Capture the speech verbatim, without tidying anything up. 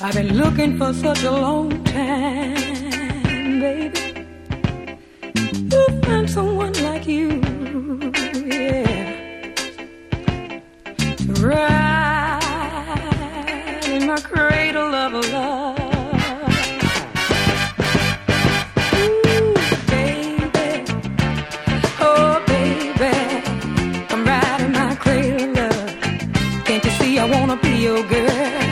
I've been looking for such a long time, baby, to find someone like you, yeah, to ride in my cradle of love. Ooh, baby, oh baby, come ride in my cradle of love. Can't you see I wanna be your girl?